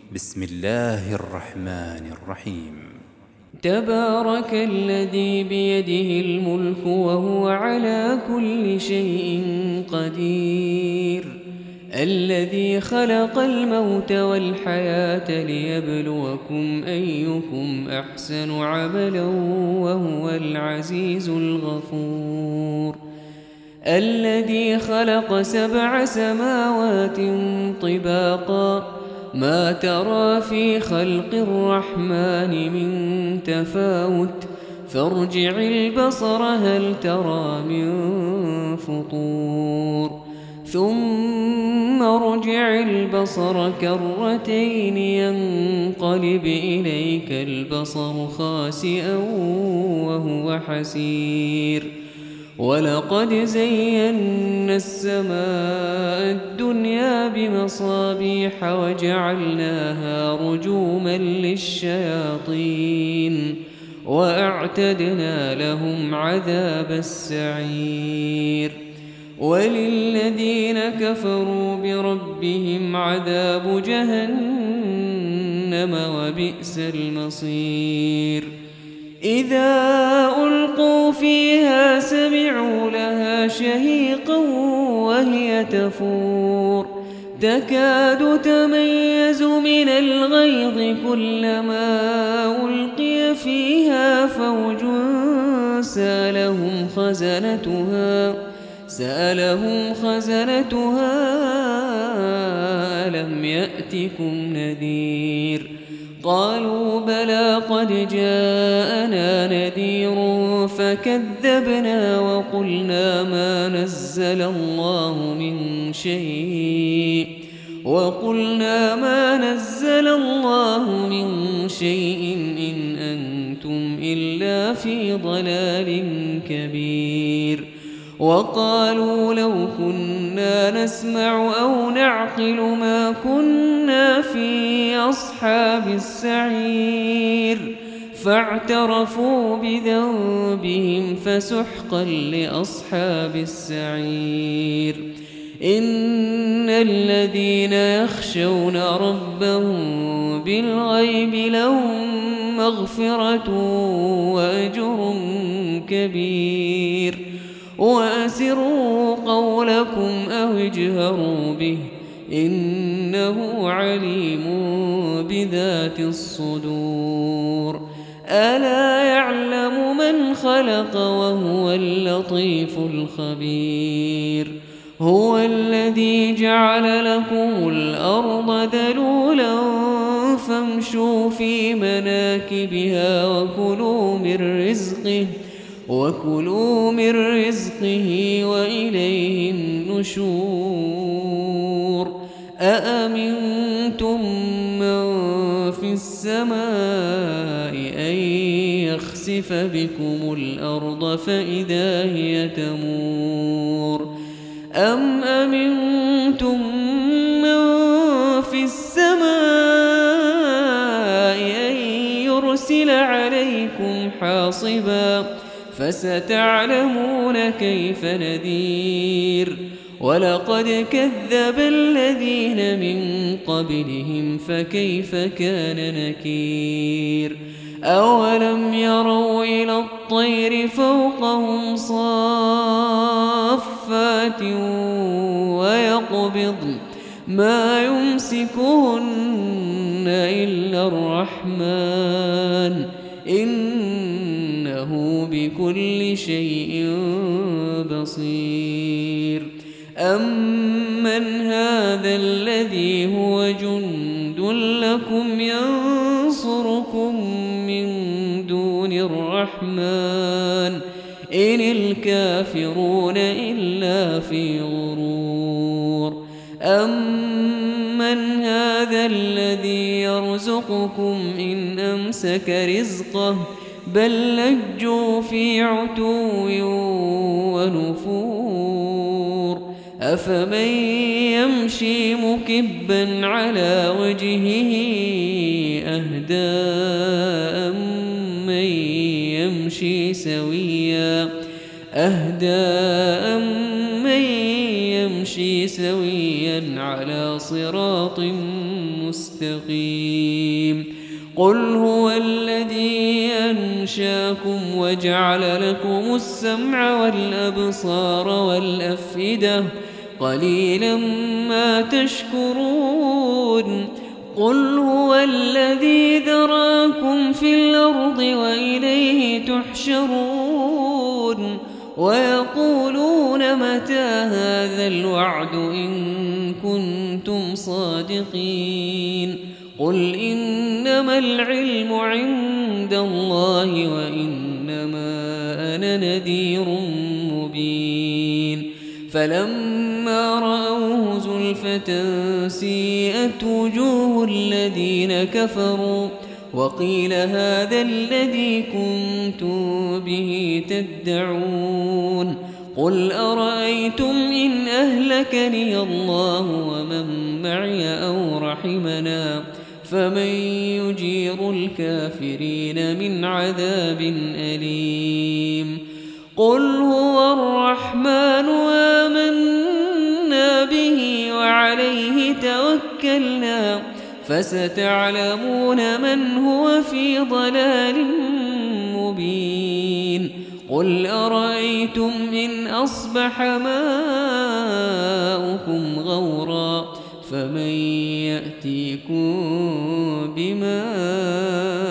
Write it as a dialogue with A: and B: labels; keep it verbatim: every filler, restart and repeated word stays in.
A: بسم الله الرحمن الرحيم.
B: تبارك الذي بيده الملك وهو على كل شيء قدير، الذي خلق الموت والحياة ليبلوكم أيكم أحسن عملا وهو العزيز الغفور، الذي خلق سبع سماوات طباقا ما ترى في خلق الرحمن من تفاوت فارجع البصر هل ترى من فطور ثم ارجع البصر كرتين ينقلب إليك البصر خاسئا وهو حسير، ولقد زينا السماء الدنيا بمصابيح وجعلناها رجوما للشياطين وأعتدنا لهم عذاب السعير، وللذين كفروا بربهم عذاب جهنم وبئس المصير. إذا ألقوا فيها سمعوا لها شهيقا وهي تفور تكاد تميز من الغيظ كلما ألقي فيها فوج سألهم خزنتها سألهم خزنتها ألم يأتكم نذير؟ قالوا بلى قد جاءنا نذير فكذبنا وقلنا ما نزل الله من شيء وقلنا ما نزل الله من شيء إن أنتم إلا في ضلال كبير. وقالوا لو كنا نسمع أو نعقل ما كنا في أصحاب السعير فاعترفوا بذنبهم فسحقا لأصحاب السعير. إن الذين يخشون ربهم بالغيب لهم مغفرة وأجر كبير. وأسروا قولكم أو اجهروا به إنه عليم بذات الصدور. ألا يعلم من خلق وهو اللطيف الخبير. هو الذي جعل لكم الأرض ذلولا فامشوا في مناكبها وكلوا من رزقه وكلوا من رزقه وإليه النشور. أأمنتم من في السماء أن يخسف بكم الأرض فإذا هي تمور أم أمنتم من في السماء أن يرسل عليكم حاصبا فستعلمون كيف نذير. ولقد كذب الذين من قبلهم فكيف كان نكير. أولم يروا إلى الطير فوقهم صافات ويقبضن ما يمسكهن إلا الرحمن إنه بكل شيء بصير. أمن هذا الذي هو جند لكم ينصركم من دون الرحمن إن الكافرون إلا في غرور. أمن هذا الذي يرزقكم إن أمسك رزقه بل لجوا في عتو ونفور. أفمن يمشي مكبا على وجهه أهدى أمن يمشي سويا أهدى أمن يمشي سويا على صراط مستقيم. مستقيم قل هو الذي أنشاكم وجعل لكم السمع والأبصار والأفئدة قليلا ما تشكرون قل هو الذي ذراكم في الأرض وإليه تحشرون ويقولون متى هذا الوعد إن كنتم صادقين قل إنما العلم عند الله وإنما أنا نذير مبين فلما رأوه زلفة سيئت وجوه الذين كفروا وقيل هذا الذي كنتم به تدعون قل أرأيتم إن أهلكني الله ومن معي أو رحمنا فمن يجير الكافرين من عذاب أليم قل هو الرحمن آمنا به وعليه توكلنا فستعلمون من هو في ضلال مبين قل أرأيتم إن أصبح ماؤكم غورا فمن يأتيكم بماء